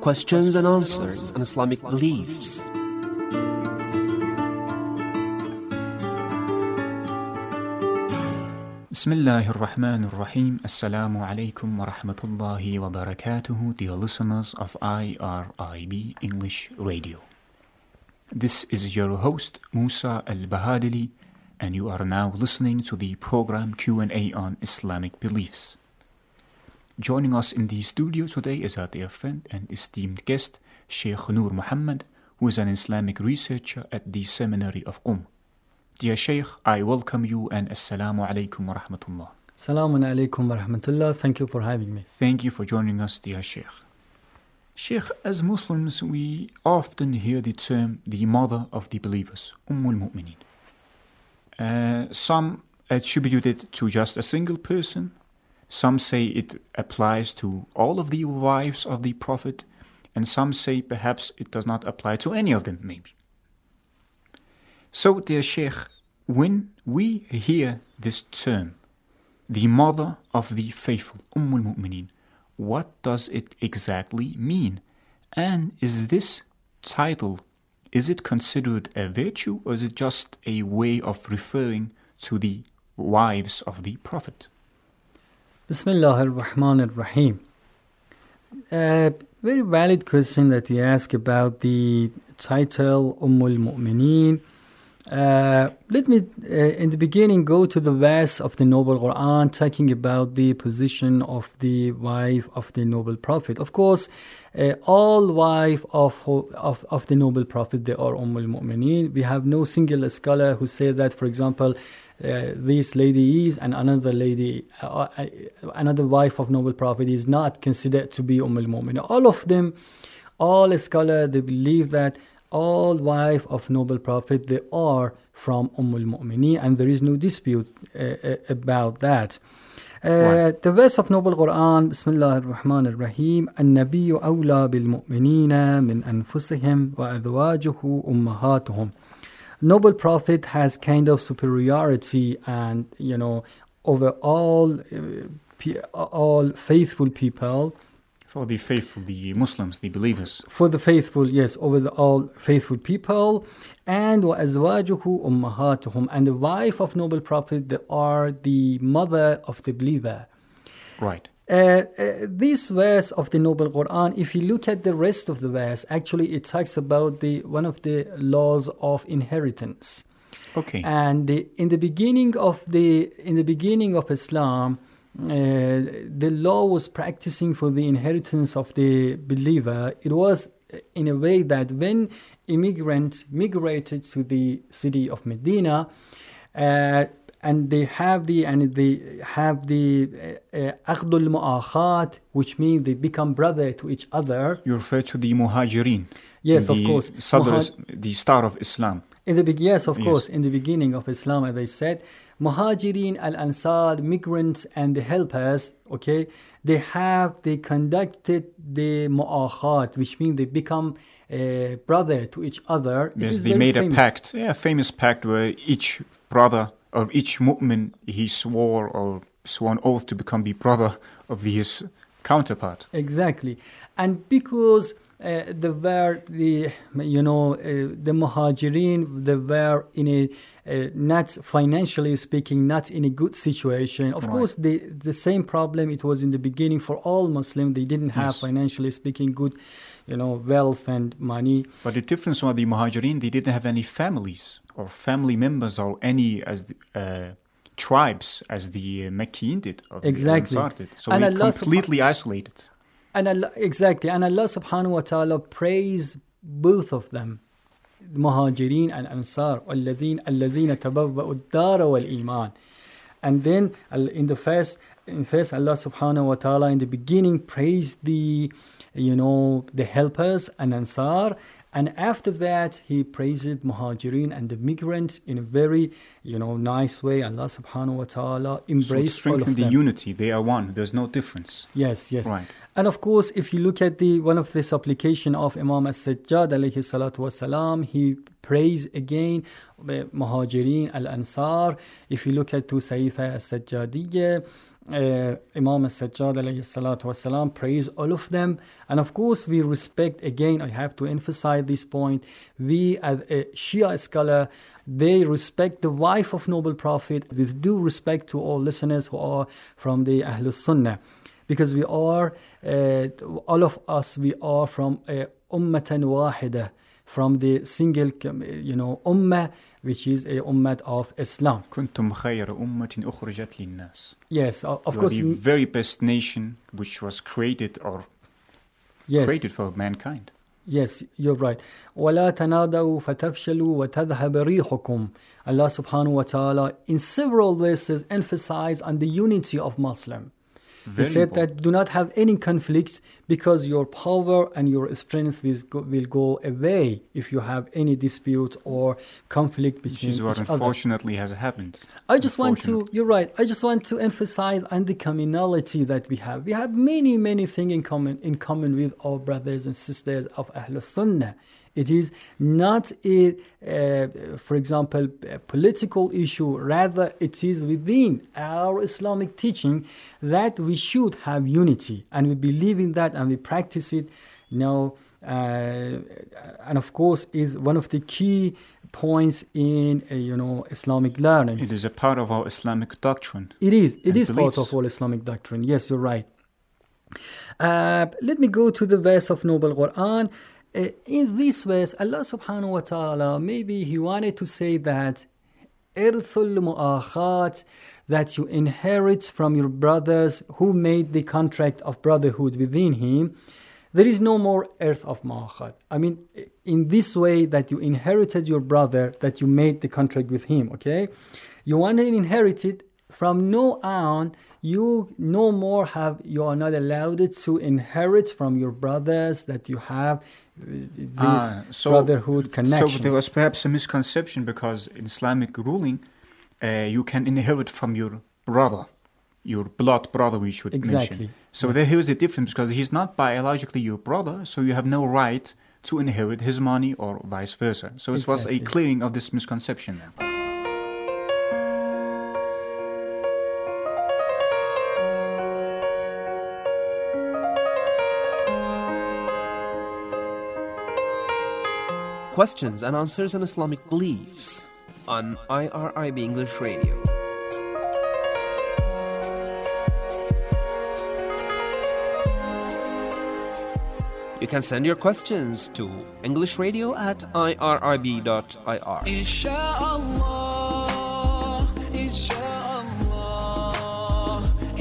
questions and answers on Islamic beliefs. Bismillahir Rahmanir Rahim. Assalamu alaikum wa rahmatullahi wa barakatuhu, dear listeners of IRIB English Radio. This is your host, Musa Al-Bahadili, and you are now listening to the program Q&A on Islamic beliefs. Joining us in the studio today is our dear friend and esteemed guest, Sheikh Noor Muhammad, who is an Islamic researcher at the Seminary of Qom. Dear Sheikh, I welcome you and Assalamu alaikum wa rahmatullah. Assalamu alaikum wa rahmatullah. Thank you for having me. Thank you for joining us, dear Sheikh. Sheikh, as Muslims, we often hear the term the mother of the believers, Ummul Mu'mineen. Some attribute it to just a single person. Some say it applies to all of the wives of the Prophet. And some say perhaps it does not apply to any of them, maybe. So, dear Sheikh, when we hear this term, the mother of the faithful, Ummul Mu'mineen, what does it exactly mean? And is this title, is it considered a virtue, or is it just a way of referring to the wives of the Prophet? Bismillah ar-Rahman ar-Rahim. Very valid question that you ask about the title Ummul Mu'mineen. Let me, in the beginning, go to the verse of the Noble Quran, talking about the position of the wife of the Noble Prophet. Of course, all wives of the Noble Prophet, they are Ummul Mu'mineen. We have no single scholar who say that, for example, this lady is, and another lady, another wife of Noble Prophet is not considered to be Ummul Mu'mineen. All of them, all scholars, they believe that all wives of Noble Prophet, they are from Ummul Mu'mineen, and there is no dispute about that. The verse of Noble Quran, Bismillah ar-Rahman ar-Rahim, النبي أولى بالمؤمنين من أنفسهم وأزواجه أمهاتهم. Noble Prophet has kind of superiority and, over all faithful people. For the faithful, the Muslims, the believers. For the faithful, yes, over all faithful people. And وَأَزْوَاجُهُ أُمَّهَاتُهُم. And the wife of Noble Prophet, they are the mother of the believer. Right. This verse of the Noble Quran, if you look at the rest of the verse, actually it talks about one of the laws of inheritance. Okay. And in the beginning of Islam, the law was practicing for the inheritance of the believer. It was in a way that when immigrants migrated to the city of Medina, and they have the Aqdul Mu'akhat, which means they become brother to each other. You refer to the Muhajirin. Yes, of course. The star of Islam. Course, in the beginning of Islam, as I said, Muhajirin al-Ansar, migrants and the helpers, okay, they conducted the Mu'akhat, which means they become brother to each other. Yes, they made a pact, a famous pact where each brother or each mu'min, he swore an oath to become the brother of his counterpart. Exactly. And because the Muhajirin, they were in a not financially speaking, not in a good situation. Of course, the same problem it was in the beginning for all Muslims. They didn't have financially speaking good, wealth and money. But the difference was the Muhajirin, they didn't have any families or family members or any tribes as the Meccan did or exactly. the Ansar did. So they completely isolated. And Allah subhanahu wa ta'ala praised both of them, Muhajirin and Ansar, الَّذِينَ تَبَوَّأُوا الدَّارَ وَالْإِيمَانِ. And then in first Allah subhanahu wa ta'ala in the beginning praised the helpers and Ansar, and after that he praised Muhajirin and the migrants in a very nice way. Allah subhanahu wa ta'ala embraced all of them. Strengthen the unity, they are one, there's no difference. Yes. Right. And of course, if you look at one of the supplication of Imam As-Sajjad alayhi salatu wasalam, he praise again Muhajirin al-Ansar. If you look at Saifa As-Sajjadiyya, Imam al-Sajjad alayhi salatu wasalam, praise all of them. And of course, we respect, again, I have to emphasize this point, we as a Shia scholar, they respect the wife of Noble Prophet with due respect to all listeners who are from the Ahlul Sunnah. Because we are, all of us, we are from Ummatan Wahida, from the single, Ummah, which is a Ummah of Islam. كنتم خير أمة أخرجت للناس. Yes, of You course. are the very best nation which was created created for mankind. Yes, you're right. وَلَا تَنَادَوْا فَتَفْشَلُوا وَتَذْهَبَ رِيحُكُمْ. Allah subhanahu wa ta'ala in several verses emphasize on the unity of Muslim. He said that do not have any conflicts because your power and your strength will go away if you have any dispute or conflict between Which is what each other. unfortunately has happened. You're right. I just want to emphasize on the commonality that we have. We have many, many things in common with our brothers and sisters of Ahlul Sunnah. It is not for example, a political issue. Rather, it is within our Islamic teaching that we should have unity. And we believe in that and we practice it. And of course, is one of the key points in Islamic learning. It is a part of our Islamic doctrine. It is beliefs. part of our Islamic doctrine. Yes, you're right. Let me go to the verse of Noble Quran. In this verse, Allah subhanahu wa ta'ala, maybe He wanted to say that irthul mu'akhat, that you inherit from your brothers who made the contract of brotherhood within Him. There is no more earth of mu'akhat. I mean, in this way that you inherited your brother, that you made the contract with him, okay? You want to inherit it. From now on, you are not allowed to inherit from your brothers that you have this brotherhood connection. So there was perhaps a misconception because in Islamic ruling, you can inherit from your brother, your blood brother, we should mention. So here is the difference because he's not biologically your brother, so you have no right to inherit his money or vice versa. So it was a clearing of this misconception then. Questions and answers on Islamic beliefs on IRIB English Radio. You can send your questions to englishradio@irib.ir. Inshallah, inshallah,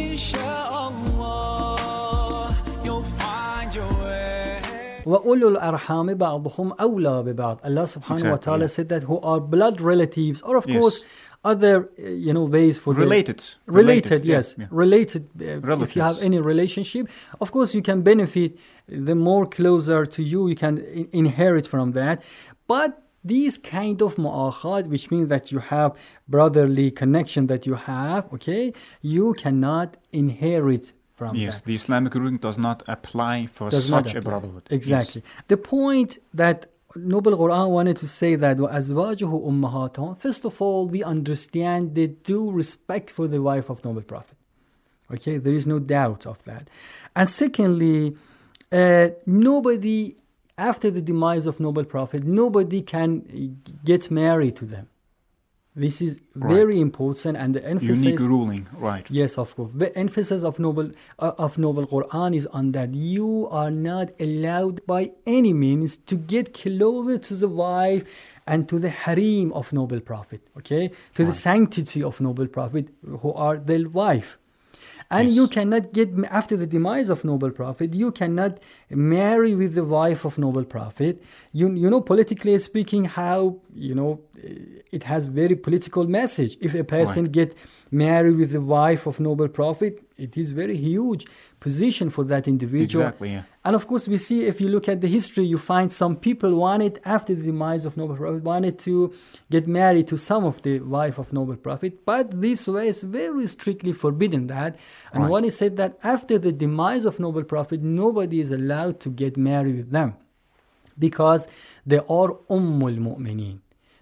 inshallah, you'll find your way. وَأُولُو الْأَرْحَامِ بَعْضُهُمْ أَوْلَى بِبَعْضِ. Allah subhanahu wa ta'ala said that who are blood relatives, or of course other ways for related, yes. Related, if you have any relationship, of course you can benefit. The more closer to you, you can inherit from that. But these kind of mu'akhad, which means that you have brotherly connection that you have, okay, you cannot inherit from that. Yes, the Islamic ruling does not apply for such a brotherhood. Exactly. Yes. The point that Noble Quran wanted to say that وَأَزْوَاجُهُ أُمَّهَاتُهُمْ. First of all, we understand the due respect for the wife of Noble Prophet. Okay, there is no doubt of that. And secondly, nobody, after the demise of Noble Prophet, nobody can get married to them. This is very important, and the emphasis. Unique ruling, right? Yes, of course. The emphasis of Noble Quran is on that you are not allowed by any means to get closer to the wife and to the harem of Noble Prophet. Okay, to the sanctity of Noble Prophet, who are their wife. And you cannot get, after the demise of Noble Prophet, you cannot marry with the wife of Noble Prophet. You know, politically speaking, how, it has very political message. If a person get married with the wife of Noble Prophet, it is very huge position for that individual. Exactly, yeah. And of course, we see, if you look at the history, you find some people wanted, after the demise of Noble Prophet, wanted to get married to some of the wife of Noble Prophet. But this was very strictly forbidden that. And one is said that after the demise of Noble Prophet, nobody is allowed to get married with them, because they are Ummul Mu'mineen.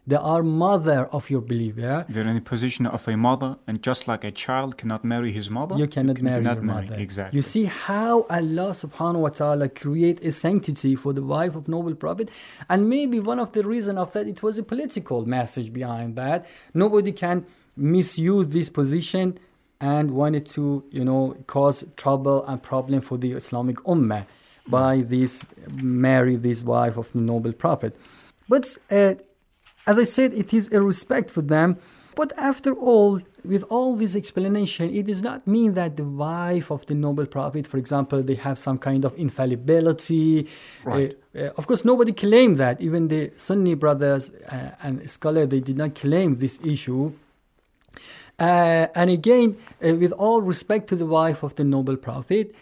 They are mother of your belief, yeah? They're in the position of a mother, and just like a child cannot marry his mother, You cannot marry your mother. Exactly. You see how Allah subhanahu wa ta'ala create a sanctity for the wife of noble prophet, and maybe one of the reason of that, it was a political message behind that. Nobody can misuse this position and wanted to, cause trouble and problem for the Islamic Ummah by marry this wife of the noble prophet. But as I said, it is a respect for them. But after all, with all this explanation, it does not mean that the wife of the noble prophet, for example, they have some kind of infallibility. Right. Of course, nobody claimed that. Even the Sunni brothers and scholars, they did not claim this issue. And again, with all respect to the wife of the noble prophet,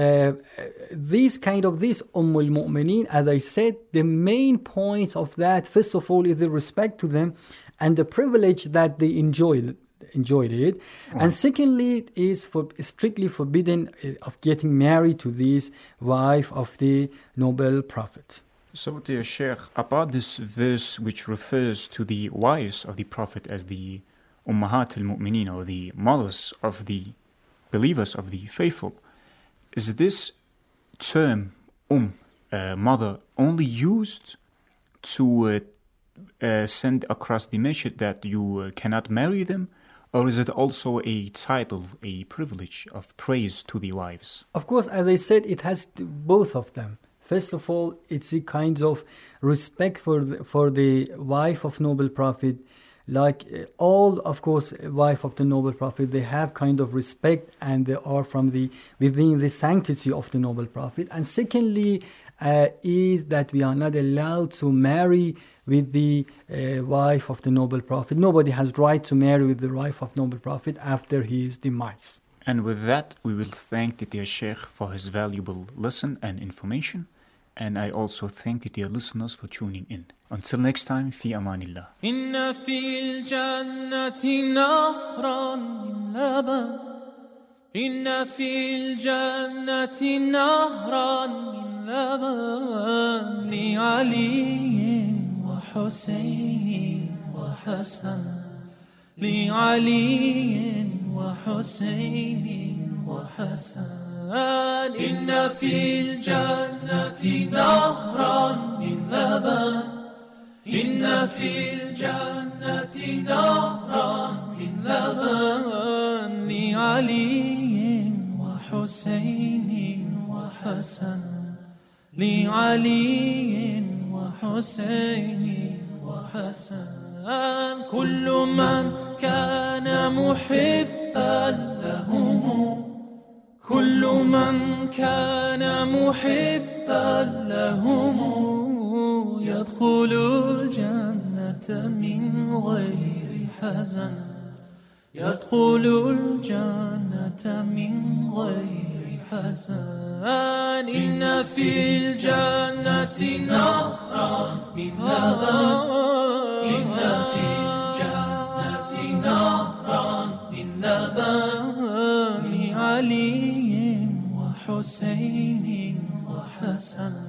this Ummul Mu'mineen, as I said, the main point of that, first of all, is the respect to them and the privilege that they enjoyed it. Right. And secondly, it is strictly forbidden of getting married to this wife of the noble prophet. So, dear Sheikh, about this verse which refers to the wives of the Prophet as the Ummahat al-Mu'mineen, or the mothers of the believers, of the faithful, is this term, mother, only used to send across the message that you cannot marry them? Or is it also a title, a privilege of praise to the wives? Of course, as I said, it has both of them. First of all, it's a kind of respect for the wife of noble prophet. Like all, of course, wife of the noble prophet, they have kind of respect, and they are within the sanctity of the noble prophet. And secondly, is that we are not allowed to marry with the wife of the noble prophet. Nobody has right to marry with the wife of noble prophet after his demise. And with that, we will thank the dear Sheikh for his valuable lesson and information. And I also thank the dear listeners for tuning in. Until next time, fi amanillah. إن في الجنة نهرا من لبن إن في الجنة نهرا من لبن لعلي وحسين وحسن لعلي وحسين وحسن إن في الجنة نهرا من لبن إن في الجنة نهرا من لبن لعلي وحسين وحسن لعلي وحسين وحسن كل من كان محبا لهم كل من كان محبا لهم يدخل الجنة من غير حزن يدخل الجنة من غير حزن إن في الجنة نهرا من لبن إن في الجنة نهرا من لبن لعلي وحسين وحسن